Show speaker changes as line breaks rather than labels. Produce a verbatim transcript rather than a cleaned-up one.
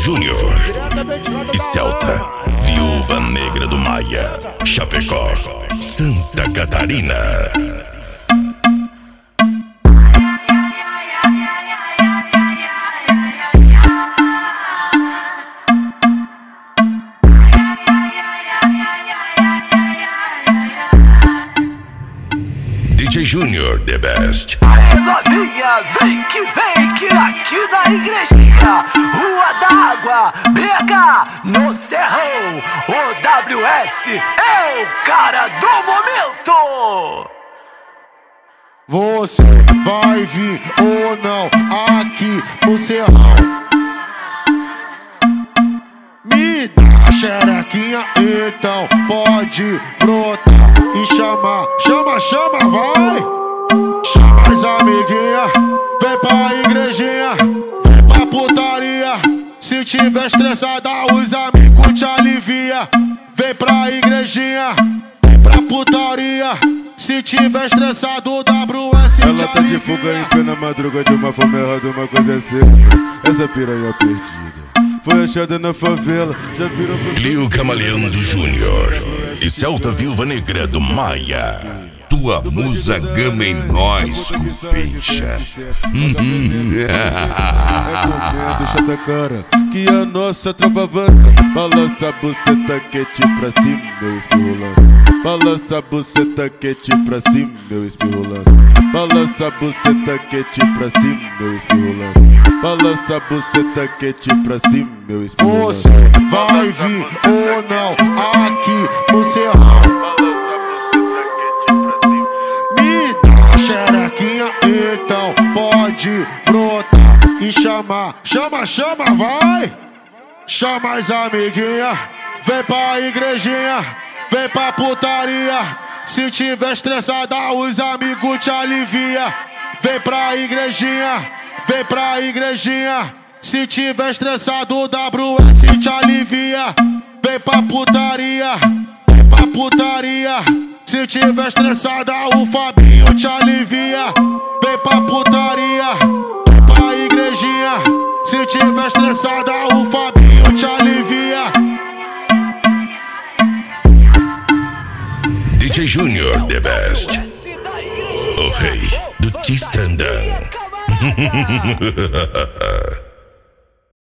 Júnior e Celta, Viúva Negra do Maia, Chapecó, Santa Catarina. D J Júnior, the best.
Aê novinha, vem que vem que aqui na igrejinha, Rua d'Água, B H, no Serrão, o W S é o cara do momento.
Você vai vir ou não aqui no Serrão? Me dá a xerequinha, então pode brotar e chamar. Chama, chama, vai! Chama as amiguinhas, vem pra igrejinha, vem pra putaria. Se tiver estressada, os amigos te alivia. Vem pra igrejinha, vem pra putaria. Se tiver estressado, o W S te alivia.
Ela tá de fuga em plena madruga, de uma forma errada, uma coisa é certa. Essa piranha perdida foi achada na favela, já virou pro...
Clio Camaleão do Júnior e Celta Viúva Negra do Maia.
Tua musa gama em nós, cupincha.
Recomendo, chata cara, que a nossa tropa avança. Balança a buceta quente pra cima, meu espirro lança. Balança a buceta quente pra cima, meu espirro lança. Balança a buceta quente pra cima, meu espirro lança. Balança a buceta quente pra cima, meu espirro lança.
Você vai vir ou não aqui no Serrão? Xerequinha, então pode brotar e chamar. Chama, chama, vai! Chama as amiguinhas, vem pra igrejinha, vem pra putaria. Se tiver estressada, os amigos te alivia. Vem pra igrejinha, vem pra igrejinha. Se tiver estressado, o W S te alivia. Vem pra putaria, vem pra putaria. Se tiver estressada, o Fabinho te alivia. Vem pra putaria, vem pra igrejinha. Se tiver estressada, o Fabinho te alivia.
D J Júnior, the best. O rei do Tistandão.